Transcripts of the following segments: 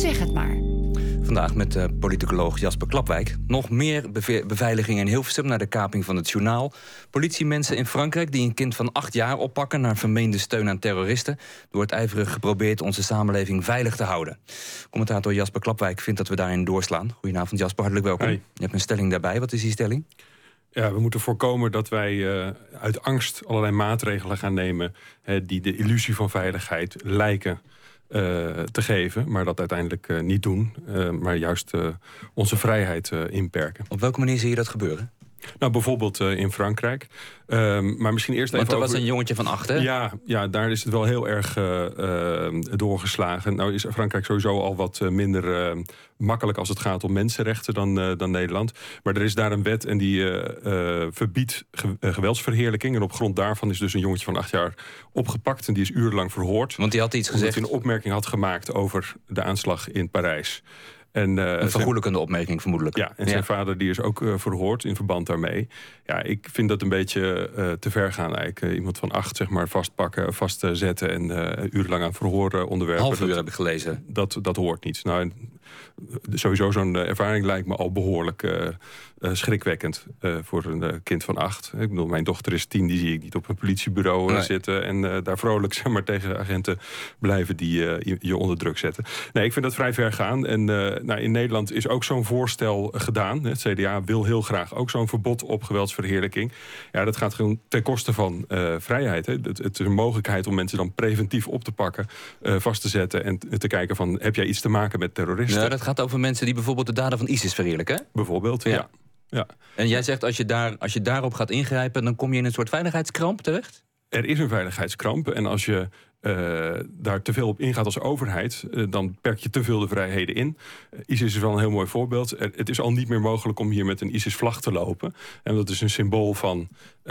Zeg het maar. Vandaag met politicoloog Jasper Klapwijk. Nog meer beveiliging in Hilversum na de kaping van het journaal. Politiemensen in Frankrijk die een kind van 8 jaar oppakken naar vermeende steun aan terroristen. Er wordt ijverig geprobeerd onze samenleving veilig te houden. Commentator Jasper Klapwijk vindt dat we daarin doorslaan. Goedenavond Jasper, hartelijk welkom. Hey. Je hebt een stelling daarbij. Wat is die stelling? Ja, we moeten voorkomen dat wij uit angst allerlei maatregelen gaan nemen die de illusie van veiligheid lijken te geven, maar dat uiteindelijk niet doen, maar juist onze vrijheid inperken. Op welke manier zie je dat gebeuren? Nou, bijvoorbeeld in Frankrijk. Maar misschien eerst even. Want er was een jongetje van 8, hè? Ja, daar is het wel heel erg doorgeslagen. Nou is Frankrijk sowieso al wat minder makkelijk als het gaat om mensenrechten dan Nederland. Maar er is daar een wet en die verbiedt geweldsverheerlijking. En op grond daarvan is dus een jongetje van 8 jaar opgepakt. En die is urenlang verhoord. Want die had iets gezegd. Omdat hij een opmerking had gemaakt over de aanslag in Parijs. Een vergoelijkende opmerking vermoedelijk. Ja, en zijn vader die is ook verhoord in verband daarmee. Ja, ik vind dat een beetje te ver gaan eigenlijk. Iemand van 8 zeg maar vastpakken, vastzetten en urenlang aan verhoor onderwerpen. Half uur heb ik gelezen. Dat hoort niet. Nou, sowieso zo'n ervaring lijkt me al behoorlijk schrikwekkend voor een kind van 8. Ik bedoel, mijn dochter is 10, die zie ik niet op een politiebureau zitten en daar vrolijk zeg maar, tegen agenten blijven die je onder druk zetten. Nee, ik vind dat vrij ver gaan. En in Nederland is ook zo'n voorstel gedaan. Het CDA wil heel graag ook zo'n verbod op geweldsverheerlijking. Ja, dat gaat gewoon ten koste van vrijheid. Hè. Het is een mogelijkheid om mensen dan preventief op te pakken, vast te zetten en te kijken van, heb jij iets te maken met terroristen? Ja, dat gaat over mensen die bijvoorbeeld de daden van ISIS verheerlijken, hè? Bijvoorbeeld, ja. En jij zegt, als je daarop gaat ingrijpen, dan kom je in een soort veiligheidskramp terecht? Er is een veiligheidskramp en als je daar te veel op ingaat als overheid, dan perk je te veel de vrijheden in. ISIS is wel een heel mooi voorbeeld. Het is al niet meer mogelijk om hier met een ISIS-vlag te lopen. En dat is een symbool van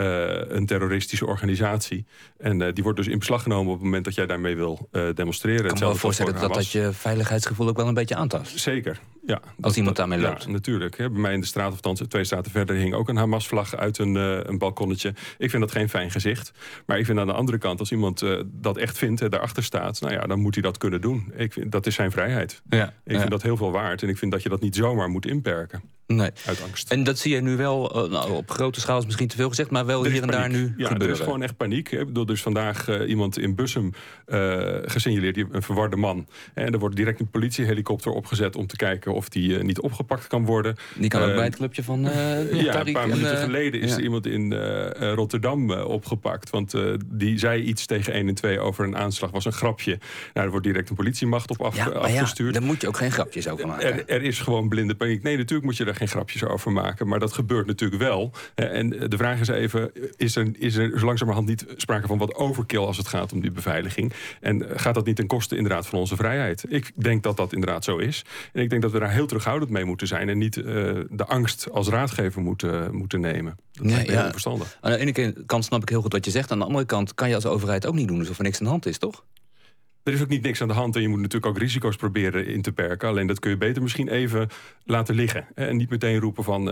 een terroristische organisatie. En die wordt dus in beslag genomen op het moment dat jij daarmee wil demonstreren. Ik kan me wel voorstellen dat je veiligheidsgevoel ook wel een beetje aantast. Zeker, ja. Als iemand daarmee loopt. Ja, natuurlijk. Bij mij in de straat, of althans 2 straten verder, hing ook een Hamas-vlag uit een balkonnetje. Ik vind dat geen fijn gezicht. Maar ik vind aan de andere kant, als iemand dat echt vindt, daarachter staat, nou ja, dan moet hij dat kunnen doen. Dat is zijn vrijheid. Ja, ik vind dat heel veel waard. En ik vind dat je dat niet zomaar moet inperken. Nee. Uit angst. En dat zie je nu wel, op grote schaal is misschien te veel gezegd, maar wel hier en daar nu gebeuren. Er is gewoon echt paniek. Ik bedoel, dus vandaag iemand in Bussum gesignaleerd, een verwarde man. En er wordt direct een politiehelikopter opgezet om te kijken of die niet opgepakt kan worden. Die kan ook bij het clubje van een paar minuten geleden is er iemand in Rotterdam opgepakt. Want die zei iets tegen 1 en 2 over een aanslag. Was een grapje. Nou, er wordt direct een politiemacht op afgestuurd. Daar moet je ook geen grapjes over maken. Er is gewoon blinde paniek. Nee, natuurlijk moet je er geen grapjes over maken. Maar dat gebeurt natuurlijk wel. En de vraag is even, is er zo langzamerhand niet sprake van wat overkill als het gaat om die beveiliging? En gaat dat niet ten koste inderdaad van onze vrijheid? Ik denk dat dat inderdaad zo is. En ik denk dat we daar heel terughoudend mee moeten zijn en niet de angst als raadgever moeten nemen. Dat is heel verstandig. Aan de ene kant snap ik heel goed wat je zegt. Aan de andere kant kan je als overheid ook niet doen alsof er niks aan de hand is, toch? Er is ook niet niks aan de hand en je moet natuurlijk ook risico's proberen in te perken. Alleen dat kun je beter misschien even laten liggen. En niet meteen roepen van,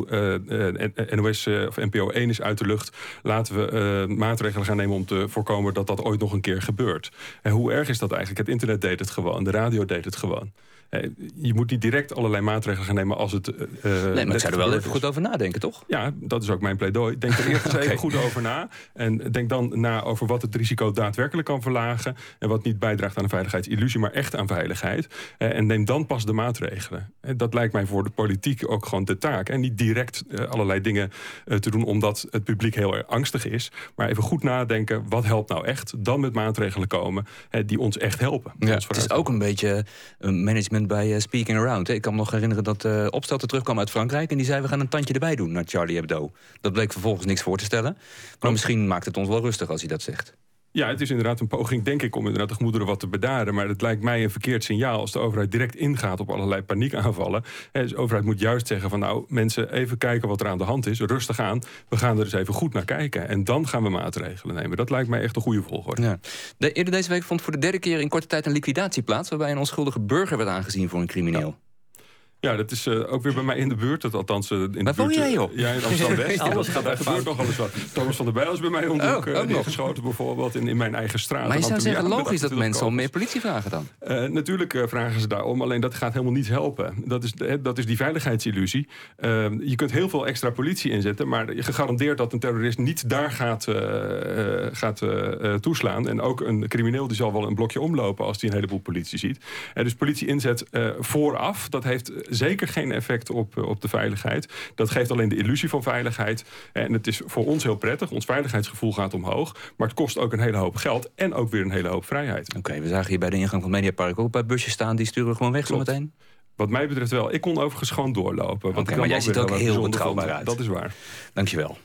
NOS of NPO 1 is uit de lucht. Laten we maatregelen gaan nemen om te voorkomen dat dat ooit nog een keer gebeurt. En hoe erg is dat eigenlijk? Het internet deed het gewoon, de radio deed het gewoon. Je moet niet direct allerlei maatregelen gaan nemen als het... nee, maar ik zou er wel even goed over nadenken, toch? Ja, dat is ook mijn pleidooi. Denk er eerst eens even goed over na. En denk dan na over wat het risico daadwerkelijk kan verlagen. En wat niet bijdraagt aan een veiligheidsillusie, maar echt aan veiligheid. En neem dan pas de maatregelen. Dat lijkt mij voor de politiek ook gewoon de taak. En niet direct allerlei dingen te doen omdat het publiek heel erg angstig is. Maar even goed nadenken, wat helpt nou echt? Dan met maatregelen komen die ons echt helpen. Ja, het is ook een beetje een management bij Speaking Around. Ik kan me nog herinneren dat Opstelten terugkwam uit Frankrijk en die zei, we gaan een tandje erbij doen naar Charlie Hebdo. Dat bleek vervolgens niks voor te stellen. Maar misschien maakt het ons wel rustig als hij dat zegt. Ja, het is inderdaad een poging, denk ik, om inderdaad de gemoederen wat te bedaren. Maar het lijkt mij een verkeerd signaal als de overheid direct ingaat op allerlei paniekaanvallen. De overheid moet juist zeggen van, nou, mensen, even kijken wat er aan de hand is. Rustig aan, we gaan er eens even goed naar kijken. En dan gaan we maatregelen nemen. Dat lijkt mij echt een goede volgorde. Ja. Eerder deze week vond voor de 3e keer in korte tijd een liquidatie plaats, waarbij een onschuldige burger werd aangezien voor een crimineel. Ja, dat is ook weer bij mij in de buurt. Althans, in de waar woon buurt, jij, joh? Ja, in Amsterdam-West. Daar gebeurt nog wel eens wat. Thomas van der Bijl is bij mij om de hoek neergeschoten, bijvoorbeeld in mijn eigen straat. Maar je zou zeggen, logisch dat mensen om meer politie vragen dan? Natuurlijk vragen ze daarom, alleen dat gaat helemaal niet helpen. Dat is die veiligheidsillusie. Je kunt heel veel extra politie inzetten, maar je gegarandeerd dat een terrorist niet daar gaat toeslaan. En ook een crimineel die zal wel een blokje omlopen als hij een heleboel politie ziet. Dus politie inzet vooraf, dat heeft zeker geen effect op de veiligheid. Dat geeft alleen de illusie van veiligheid. En het is voor ons heel prettig. Ons veiligheidsgevoel gaat omhoog. Maar het kost ook een hele hoop geld en ook weer een hele hoop vrijheid. Oké, we zagen hier bij de ingang van het Mediapark ook bij busjes staan. Die sturen gewoon weg zometeen. Wat mij betreft wel. Ik kon overigens gewoon doorlopen. Maar jij ziet ook heel betrouwbaar uit. Dat is waar. Dankjewel.